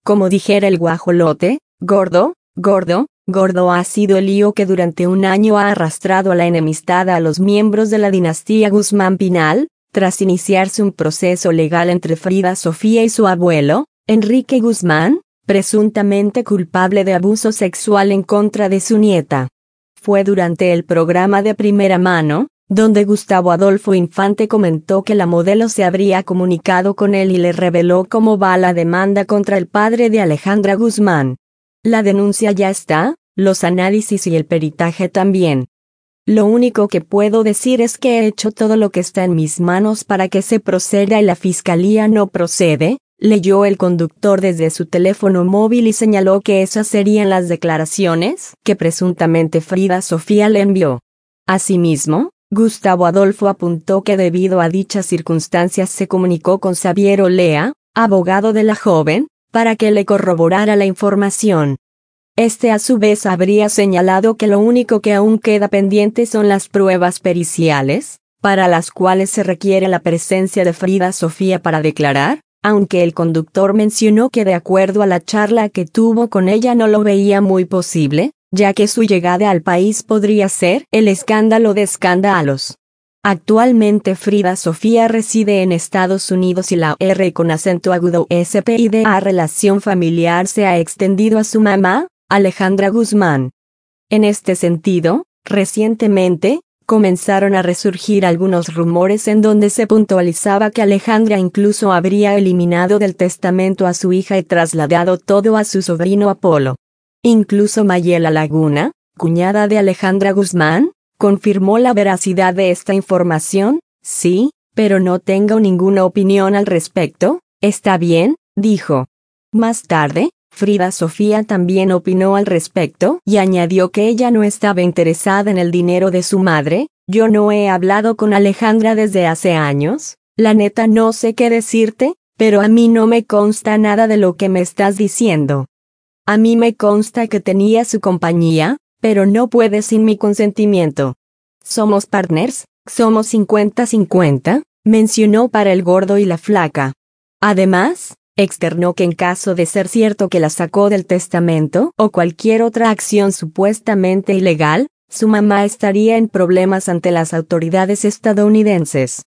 como dijera el guajolote, gordo, gordo, gordo ha sido el lío que durante un año ha arrastrado a la enemistad a los miembros de la dinastía Guzmán Pinal, tras iniciarse un proceso legal entre Frida Sofía y su abuelo, Enrique Guzmán, presuntamente culpable de abuso sexual en contra de su nieta. Fue durante el programa de Primera Mano, donde Gustavo Adolfo Infante comentó que la modelo se habría comunicado con él y le reveló cómo va la demanda contra el padre de Alejandra Guzmán. La denuncia ya está, los análisis y el peritaje también. Lo único que puedo decir es que he hecho todo lo que está en mis manos para que se proceda y la fiscalía no procede, leyó el conductor desde su teléfono móvil y señaló que esas serían las declaraciones que presuntamente Frida Sofía le envió. Asimismo, Gustavo Adolfo apuntó que debido a dichas circunstancias se comunicó con Xavier Olea, abogado de la joven, para que le corroborara la información. Este a su vez habría señalado que lo único que aún queda pendiente son las pruebas periciales, para las cuales se requiere la presencia de Frida Sofía para declarar, aunque el conductor mencionó que de acuerdo a la charla que tuvo con ella no lo veía muy posible, ya que su llegada al país podría ser el escándalo de escándalos. Actualmente Frida Sofía reside en Estados Unidos y la R con acento agudo SPIDA relación familiar se ha extendido a su mamá, Alejandra Guzmán. En este sentido, recientemente, comenzaron a resurgir algunos rumores en donde se puntualizaba que Alejandra incluso habría eliminado del testamento a su hija y trasladado todo a su sobrino Apolo. Incluso Mayela Laguna, cuñada de Alejandra Guzmán, confirmó la veracidad de esta información. Sí, pero no tengo ninguna opinión al respecto, está bien, dijo. Más tarde, Frida Sofía también opinó al respecto y añadió que ella no estaba interesada en el dinero de su madre. Yo no he hablado con Alejandra desde hace años, la neta no sé qué decirte, pero a mí no me consta nada de lo que me estás diciendo. A mí me consta que tenía su compañía, pero no puede sin mi consentimiento. Somos partners, somos 50-50, mencionó para el gordo y la flaca. Además, externó que en caso de ser cierto que la sacó del testamento o cualquier otra acción supuestamente ilegal, su mamá estaría en problemas ante las autoridades estadounidenses.